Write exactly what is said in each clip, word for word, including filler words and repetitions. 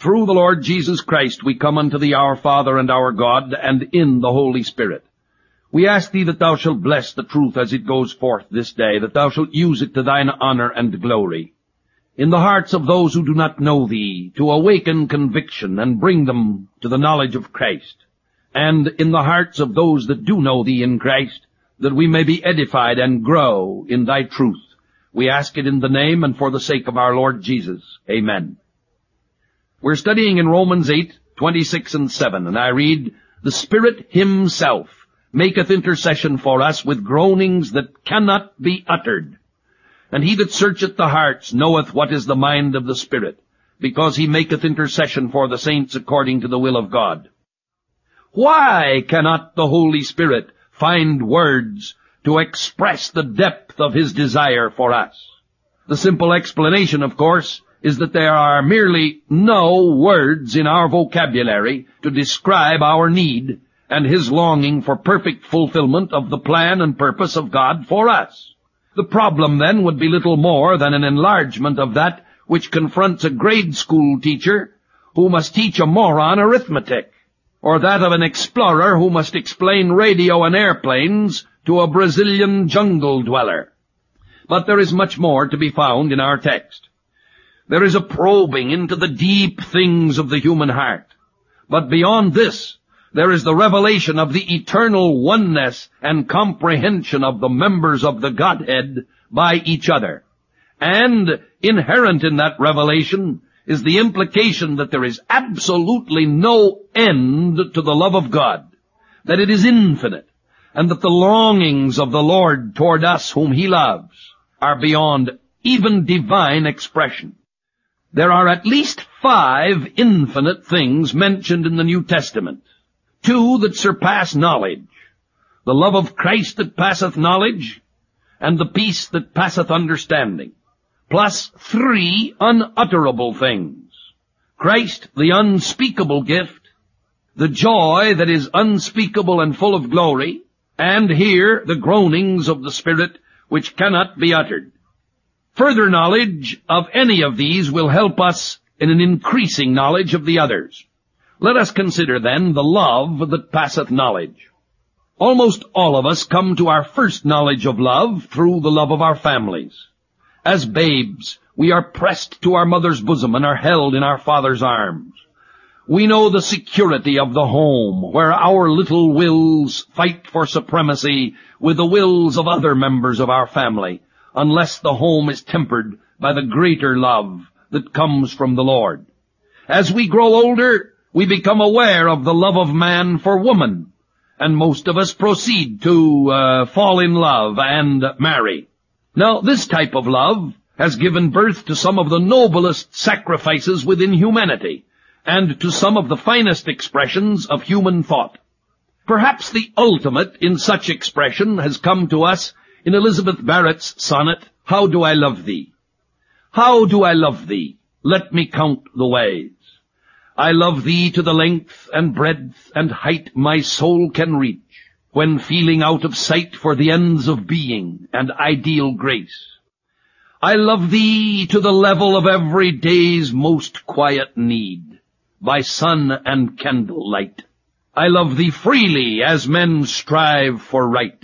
Through the Lord Jesus Christ we come unto thee, our Father and our God, and in the Holy Spirit. We ask thee that thou shalt bless the truth as it goes forth this day, that thou shalt use it to thine honor and glory. In the hearts of those who do not know thee, to awaken conviction and bring them to the knowledge of Christ. And in the hearts of those that do know thee in Christ, that we may be edified and grow in thy truth. We ask it in the name and for the sake of our Lord Jesus. Amen. We're studying in Romans eight, twenty-six and seven, and I read, "The Spirit himself maketh intercession for us with groanings that cannot be uttered. And he that searcheth the hearts knoweth what is the mind of the Spirit, because he maketh intercession for the saints according to the will of God." Why cannot the Holy Spirit find words to express the depth of his desire for us? The simple explanation, of course, is that there are merely no words in our vocabulary to describe our need and his longing for perfect fulfillment of the plan and purpose of God for us. The problem then would be little more than an enlargement of that which confronts a grade school teacher who must teach a moron arithmetic, or that of an explorer who must explain radio and airplanes to a Brazilian jungle dweller. But there is much more to be found in our text. There is a probing into the deep things of the human heart. But beyond this, there is the revelation of the eternal oneness and comprehension of the members of the Godhead by each other. And inherent in that revelation is the implication that there is absolutely no end to the love of God, that it is infinite, and that the longings of the Lord toward us whom he loves are beyond even divine expression. There are at least five infinite things mentioned in the New Testament. Two that surpass knowledge, the love of Christ that passeth knowledge, and the peace that passeth understanding, plus three unutterable things: Christ, the unspeakable gift, the joy that is unspeakable and full of glory, and here the groanings of the Spirit which cannot be uttered. Further knowledge of any of these will help us in an increasing knowledge of the others. Let us consider, then, the love that passeth knowledge. Almost all of us come to our first knowledge of love through the love of our families. As babes, we are pressed to our mother's bosom and are held in our father's arms. We know the security of the home, where our little wills fight for supremacy with the wills of other members of our family, unless the home is tempered by the greater love that comes from the Lord. As we grow older, we become aware of the love of man for woman, and most of us proceed to uh, fall in love and marry. Now, this type of love has given birth to some of the noblest sacrifices within humanity, and to some of the finest expressions of human thought. Perhaps the ultimate in such expression has come to us in Elizabeth Barrett's sonnet, "How do I love thee? How do I love thee? Let me count the ways. I love thee to the length and breadth and height my soul can reach, when feeling out of sight for the ends of being and ideal grace. I love thee to the level of every day's most quiet need, by sun and candle light. I love thee freely as men strive for right.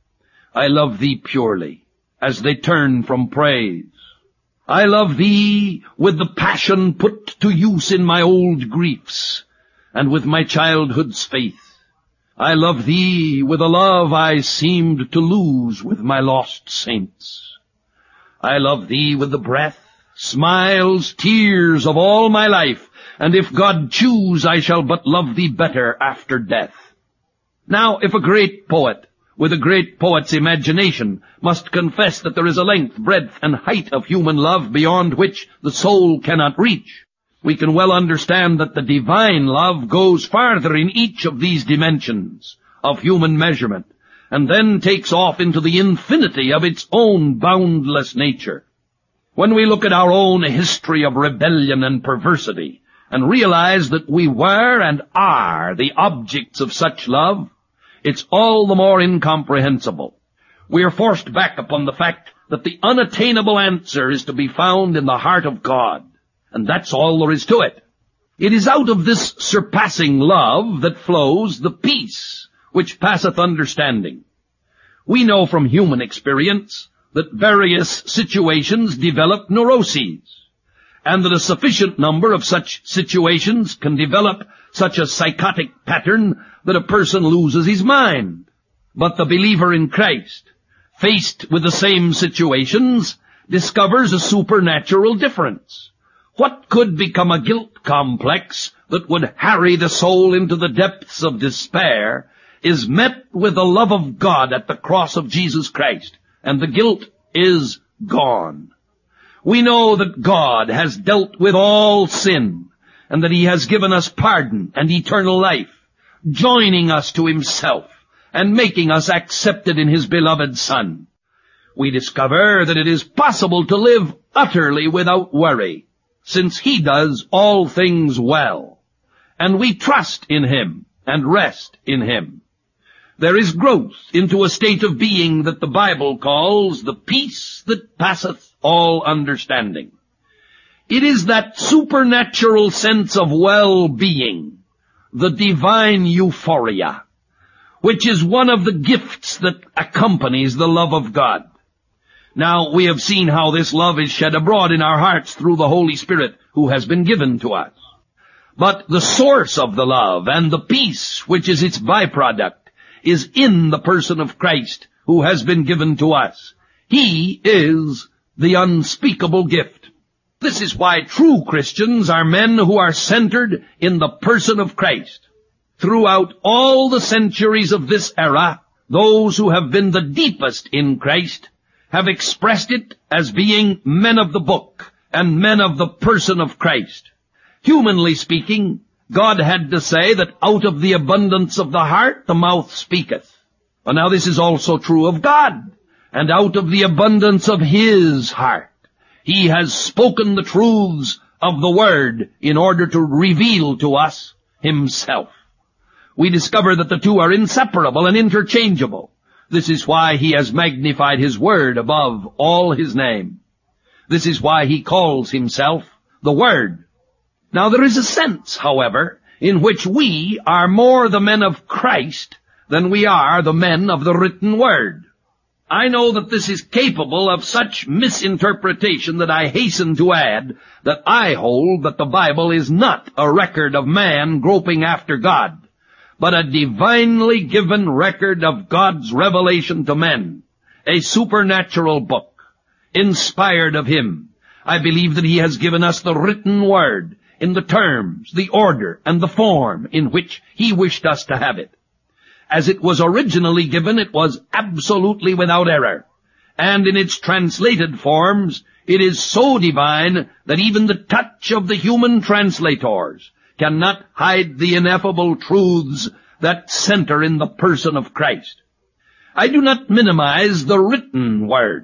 I love thee purely as they turn from praise. I love thee with the passion put to use in my old griefs, and with my childhood's faith. I love thee with a love I seemed to lose with my lost saints. I love thee with the breath, smiles, tears of all my life, and if God choose, I shall but love thee better after death." Now, if a great poet, with a great poet's imagination, must confess that there is a length, breadth, and height of human love beyond which the soul cannot reach, we can well understand that the divine love goes farther in each of these dimensions of human measurement, and then takes off into the infinity of its own boundless nature. When we look at our own history of rebellion and perversity, and realize that we were and are the objects of such love, it's all the more incomprehensible. We are forced back upon the fact that the unattainable answer is to be found in the heart of God, and that's all there is to it. It is out of this surpassing love that flows the peace which passeth understanding. We know from human experience that various situations develop neuroses, and that a sufficient number of such situations can develop such a psychotic pattern that a person loses his mind. But the believer in Christ, faced with the same situations, discovers a supernatural difference. What could become a guilt complex that would harry the soul into the depths of despair is met with the love of God at the cross of Jesus Christ, and the guilt is gone. We know that God has dealt with all sin, and that he has given us pardon and eternal life, joining us to himself and making us accepted in his beloved Son. We discover that it is possible to live utterly without worry, since he does all things well, and we trust in him and rest in him. There is growth into a state of being that the Bible calls the peace that passeth all understanding. It is that supernatural sense of well-being, the divine euphoria, which is one of the gifts that accompanies the love of God. Now, we have seen how this love is shed abroad in our hearts through the Holy Spirit who has been given to us. But the source of the love and the peace, which is its byproduct, is in the person of Christ who has been given to us. He is the unspeakable gift. This is why true Christians are men who are centered in the person of Christ. Throughout all the centuries of this era, those who have been the deepest in Christ have expressed it as being men of the book and men of the person of Christ. Humanly speaking, God had to say that out of the abundance of the heart the mouth speaketh. Well, now this is also true of God, and out of the abundance of his heart he has spoken the truths of the Word in order to reveal to us himself. We discover that the two are inseparable and interchangeable. This is why he has magnified his Word above all his name. This is why he calls himself the Word. Now there is a sense, however, in which we are more the men of Christ than we are the men of the written Word. I know that this is capable of such misinterpretation that I hasten to add that I hold that the Bible is not a record of man groping after God, but a divinely given record of God's revelation to men, a supernatural book, inspired of him. I believe that he has given us the written Word in the terms, the order, and the form in which he wished us to have it. As it was originally given, it was absolutely without error, and in its translated forms, it is so divine that even the touch of the human translators cannot hide the ineffable truths that center in the person of Christ. I do not minimize the written Word.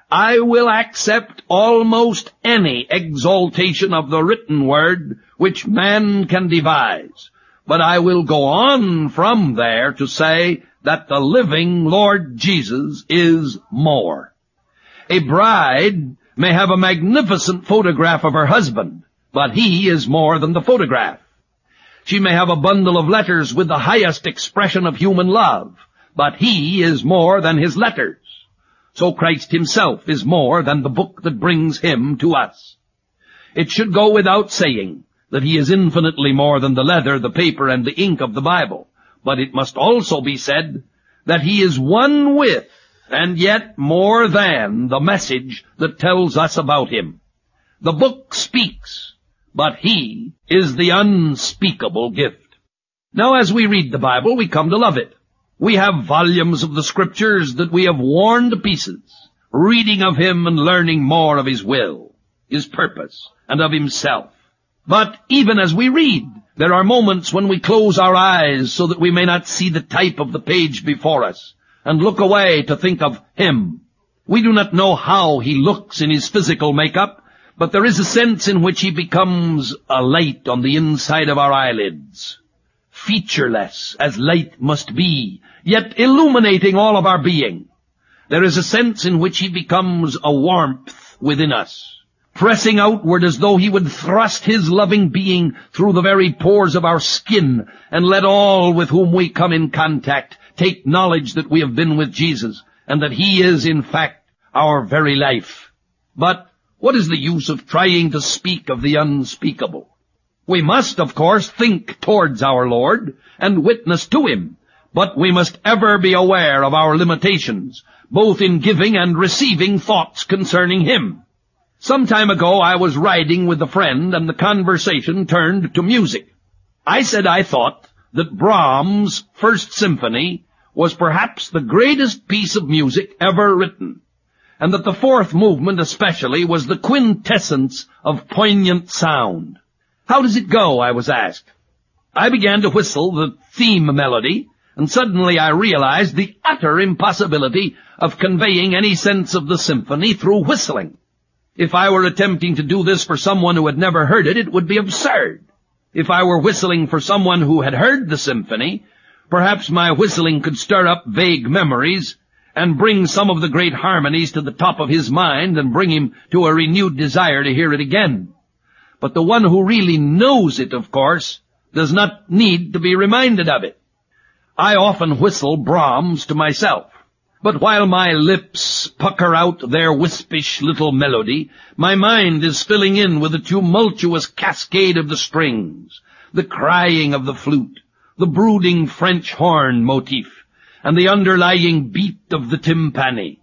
I will accept almost any exaltation of the written Word which man can devise, but I will go on from there to say that the living Lord Jesus is more. A bride may have a magnificent photograph of her husband, but he is more than the photograph. She may have a bundle of letters with the highest expression of human love, but he is more than his letters. So Christ himself is more than the book that brings him to us. It should go without saying that he is infinitely more than the leather, the paper, and the ink of the Bible, but it must also be said that he is one with, and yet more than, the message that tells us about him. The book speaks, but he is the unspeakable gift. Now, as we read the Bible, we come to love it. We have volumes of the Scriptures that we have worn to pieces, reading of him and learning more of his will, his purpose, and of himself. But even as we read, there are moments when we close our eyes so that we may not see the type of the page before us, and look away to think of him. We do not know how he looks in his physical makeup, but there is a sense in which he becomes a light on the inside of our eyelids, featureless as light must be, yet illuminating all of our being. There is a sense in which he becomes a warmth within us, pressing outward as though he would thrust his loving being through the very pores of our skin, and let all with whom we come in contact take knowledge that we have been with Jesus, and that he is, in fact, our very life. But what is the use of trying to speak of the unspeakable? We must, of course, think towards our Lord and witness to him, but we must ever be aware of our limitations, both in giving and receiving thoughts concerning him. Some time ago I was riding with a friend, and the conversation turned to music. I said I thought that Brahms' First Symphony was perhaps the greatest piece of music ever written, and that the fourth movement especially was the quintessence of poignant sound. How does it go? I was asked. I began to whistle the theme melody, and suddenly I realized the utter impossibility of conveying any sense of the symphony through whistling. If I were attempting to do this for someone who had never heard it, it would be absurd. If I were whistling for someone who had heard the symphony, perhaps my whistling could stir up vague memories and bring some of the great harmonies to the top of his mind and bring him to a renewed desire to hear it again. But the one who really knows it, of course, does not need to be reminded of it. I often whistle Brahms to myself. But while my lips pucker out their wispish little melody, my mind is filling in with the tumultuous cascade of the strings, the crying of the flute, the brooding French horn motif, and the underlying beat of the timpani.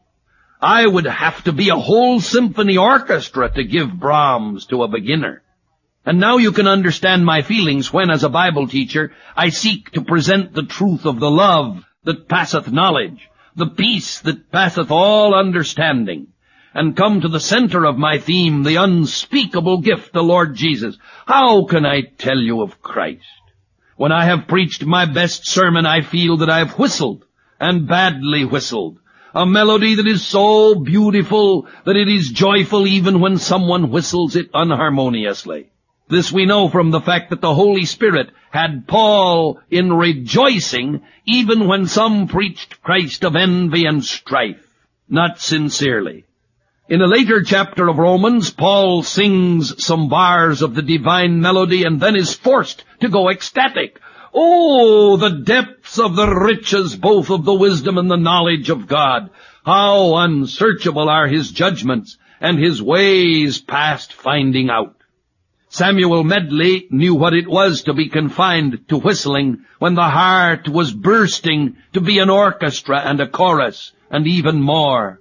I would have to be a whole symphony orchestra to give Brahms to a beginner. And now you can understand my feelings when, as a Bible teacher, I seek to present the truth of the love that passeth knowledge, the peace that passeth all understanding, and come to the center of my theme, the unspeakable gift, the Lord Jesus. How can I tell you of Christ? When I have preached my best sermon, I feel that I have whistled, and badly whistled, a melody that is so beautiful that it is joyful even when someone whistles it unharmoniously. This we know from the fact that the Holy Spirit had Paul in rejoicing even when some preached Christ of envy and strife, not sincerely. In a later chapter of Romans, Paul sings some bars of the divine melody and then is forced to go ecstatic. Oh, the depths of the riches both of the wisdom and the knowledge of God! How unsearchable are his judgments and his ways past finding out! Samuel Medley knew what it was to be confined to whistling when the heart was bursting to be an orchestra and a chorus, and even more.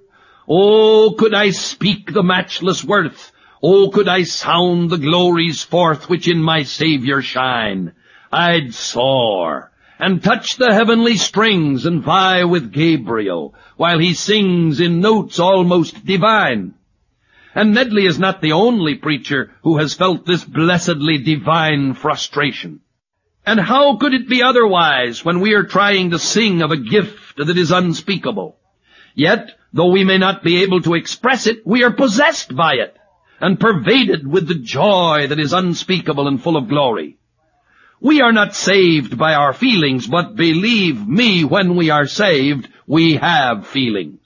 Oh, could I speak the matchless worth! Oh, could I sound the glories forth which in my Savior shine! I'd soar and touch the heavenly strings and vie with Gabriel while he sings in notes almost divine. And Medley is not the only preacher who has felt this blessedly divine frustration. And how could it be otherwise when we are trying to sing of a gift that is unspeakable? Yet, though we may not be able to express it, we are possessed by it and pervaded with the joy that is unspeakable and full of glory. We are not saved by our feelings, but believe me, when we are saved, we have feelings.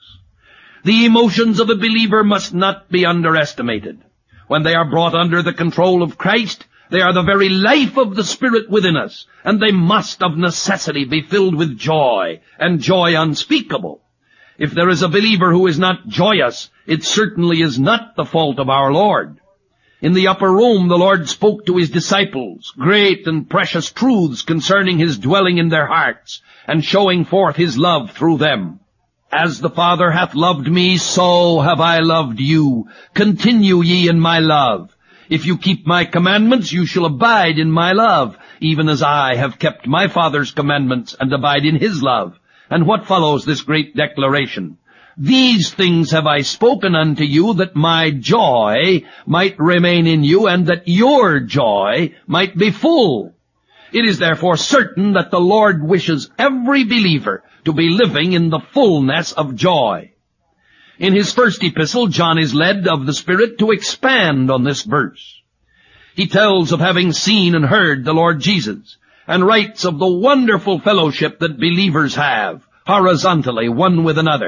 The emotions of a believer must not be underestimated. When they are brought under the control of Christ, they are the very life of the Spirit within us, and they must of necessity be filled with joy, and joy unspeakable. If there is a believer who is not joyous, it certainly is not the fault of our Lord. In the upper room, the Lord spoke to his disciples great and precious truths concerning his dwelling in their hearts, and showing forth his love through them. As the Father hath loved me, so have I loved you. Continue ye in my love. If you keep my commandments, you shall abide in my love, even as I have kept my Father's commandments and abide in his love. And what follows this great declaration? These things have I spoken unto you, that my joy might remain in you, and that your joy might be full. It is therefore certain that the Lord wishes every believer to be living in the fullness of joy. In his first epistle, John is led of the Spirit to expand on this verse. He tells of having seen and heard the Lord Jesus, and writes of the wonderful fellowship that believers have, horizontally, one with another,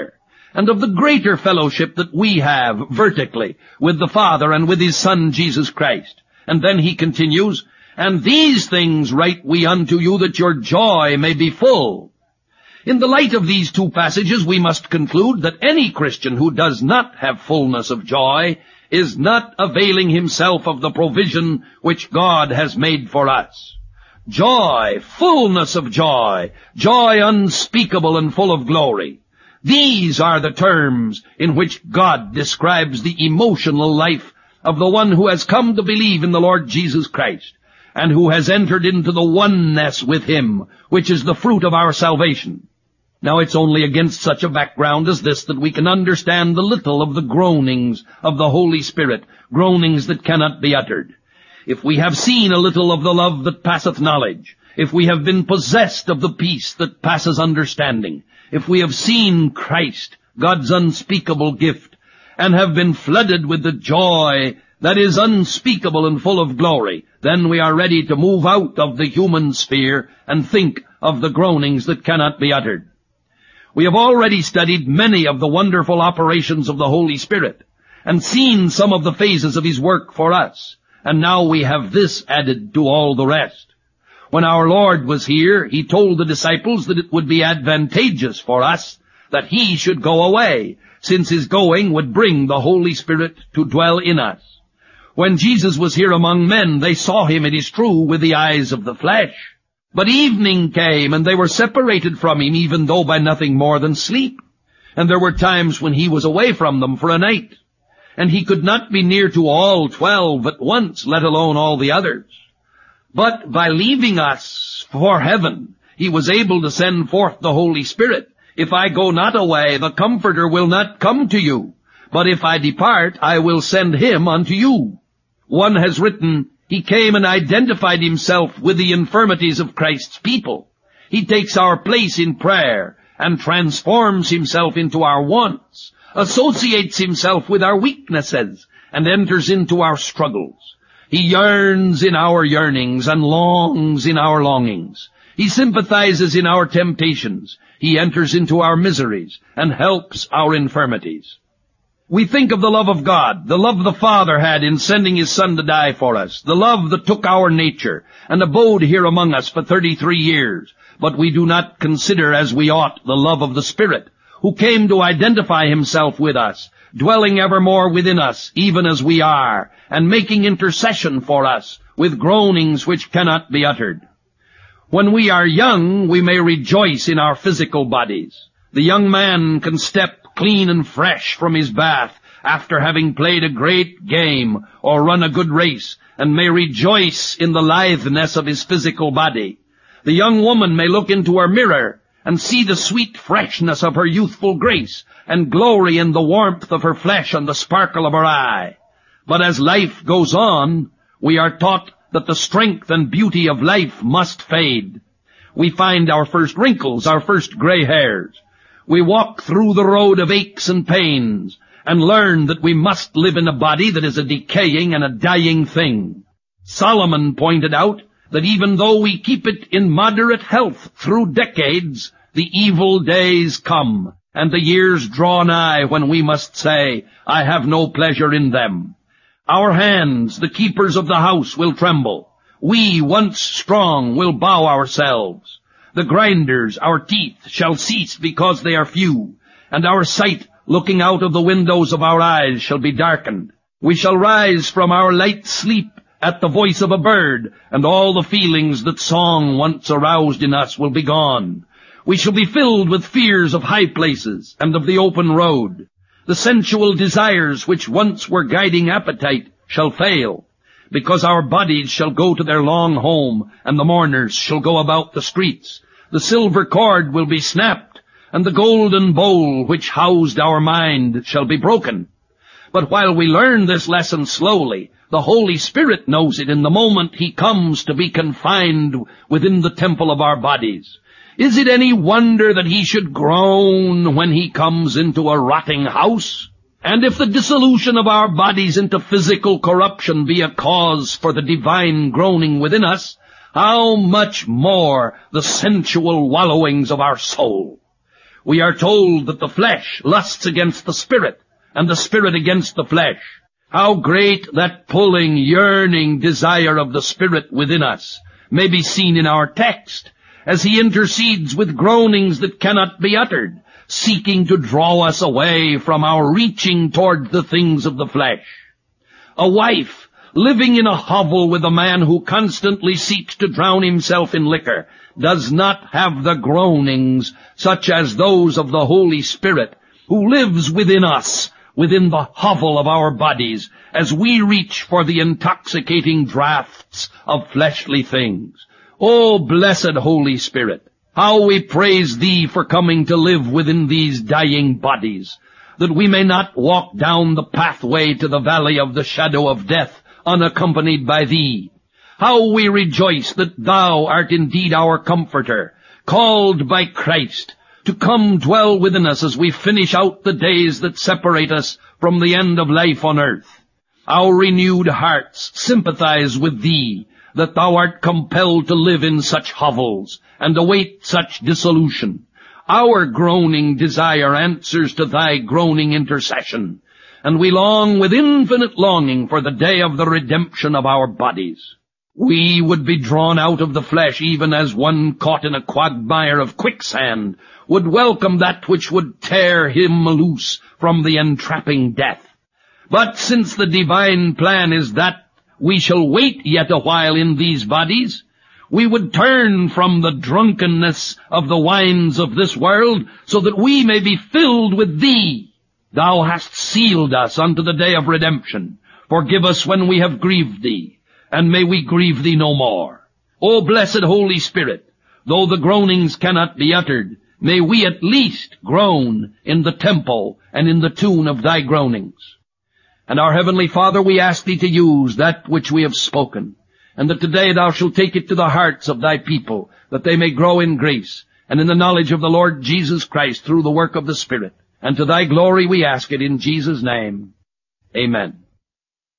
and of the greater fellowship that we have vertically with the Father and with his Son Jesus Christ. And then he continues, and these things write we unto you, that your joy may be full. In the light of these two passages, we must conclude that any Christian who does not have fullness of joy is not availing himself of the provision which God has made for us. Joy, fullness of joy, joy unspeakable and full of glory. These are the terms in which God describes the emotional life of the one who has come to believe in the Lord Jesus Christ, and who has entered into the oneness with him, which is the fruit of our salvation. Now it's only against such a background as this that we can understand the little of the groanings of the Holy Spirit, groanings that cannot be uttered. If we have seen a little of the love that passeth knowledge, if we have been possessed of the peace that passes understanding, if we have seen Christ, God's unspeakable gift, and have been flooded with the joy that is unspeakable and full of glory, then we are ready to move out of the human sphere and think of the groanings that cannot be uttered. We have already studied many of the wonderful operations of the Holy Spirit, and seen some of the phases of his work for us, and now we have this added to all the rest. When our Lord was here, he told the disciples that it would be advantageous for us that he should go away, since his going would bring the Holy Spirit to dwell in us. When Jesus was here among men, they saw him, it is true, with the eyes of the flesh. But evening came, and they were separated from him, even though by nothing more than sleep. And there were times when he was away from them for a night, and he could not be near to all twelve at once, let alone all the others. But by leaving us for heaven, he was able to send forth the Holy Spirit. If I go not away, the Comforter will not come to you. But if I depart, I will send him unto you. One has written, he came and identified himself with the infirmities of Christ's people. He takes our place in prayer and transforms himself into our wants, associates himself with our weaknesses, and enters into our struggles. He yearns in our yearnings and longs in our longings. He sympathizes in our temptations. He enters into our miseries and helps our infirmities. We think of the love of God, the love the Father had in sending his Son to die for us, the love that took our nature and abode here among us for thirty-three years. But we do not consider as we ought the love of the Spirit, who came to identify himself with us, dwelling evermore within us, even as we are, and making intercession for us with groanings which cannot be uttered. When we are young, we may rejoice in our physical bodies. The young man can step clean and fresh from his bath after having played a great game or run a good race, and may rejoice in the litheness of his physical body. The young woman may look into her mirror and see the sweet freshness of her youthful grace, and glory in the warmth of her flesh and the sparkle of her eye. But as life goes on, we are taught that the strength and beauty of life must fade. We find our first wrinkles, our first gray hairs. We walk through the road of aches and pains, and learn that we must live in a body that is a decaying and a dying thing. Solomon pointed out that even though we keep it in moderate health through decades, the evil days come, and the years draw nigh when we must say, I have no pleasure in them. Our hands, the keepers of the house, will tremble. We, once strong, will bow ourselves. The grinders, our teeth, shall cease because they are few, and our sight, looking out of the windows of our eyes, shall be darkened. We shall rise from our light sleep at the voice of a bird, and all the feelings that song once aroused in us will be gone. We shall be filled with fears of high places and of the open road. The sensual desires which once were guiding appetite shall fail, because our bodies shall go to their long home, and the mourners shall go about the streets. The silver cord will be snapped, and the golden bowl which housed our mind shall be broken. But while we learn this lesson slowly, the Holy Spirit knows it in the moment he comes to be confined within the temple of our bodies. Is it any wonder that he should groan when he comes into a rotting house? And if the dissolution of our bodies into physical corruption be a cause for the divine groaning within us, how much more the sensual wallowings of our soul? We are told that the flesh lusts against the Spirit, and the Spirit against the flesh. How great that pulling, yearning desire of the Spirit within us may be seen in our text, as he intercedes with groanings that cannot be uttered, seeking to draw us away from our reaching toward the things of the flesh. A wife living in a hovel with a man who constantly seeks to drown himself in liquor does not have the groanings such as those of the Holy Spirit, who lives within us, within the hovel of our bodies, as we reach for the intoxicating draughts of fleshly things. O blessed Holy Spirit, how we praise Thee for coming to live within these dying bodies, that we may not walk down the pathway to the valley of the shadow of death unaccompanied by Thee. How we rejoice that Thou art indeed our Comforter, called by Christ to come dwell within us as we finish out the days that separate us from the end of life on earth. Our renewed hearts sympathize with Thee, that Thou art compelled to live in such hovels and await such dissolution. Our groaning desire answers to Thy groaning intercession, and we long with infinite longing for the day of the redemption of our bodies. We would be drawn out of the flesh even as one caught in a quagmire of quicksand would welcome that which would tear him loose from the entrapping death. But since the divine plan is that we shall wait yet a while in these bodies, we would turn from the drunkenness of the wines of this world, so that we may be filled with Thee. Thou hast sealed us unto the day of redemption. Forgive us when we have grieved Thee, and may we grieve Thee no more. O blessed Holy Spirit, though the groanings cannot be uttered, may we at least groan in the tempo and in the tune of Thy groanings. And our Heavenly Father, we ask Thee to use that which we have spoken, and that today Thou shalt take it to the hearts of Thy people, that they may grow in grace and in the knowledge of the Lord Jesus Christ through the work of the Spirit. And to Thy glory we ask it in Jesus' name. Amen.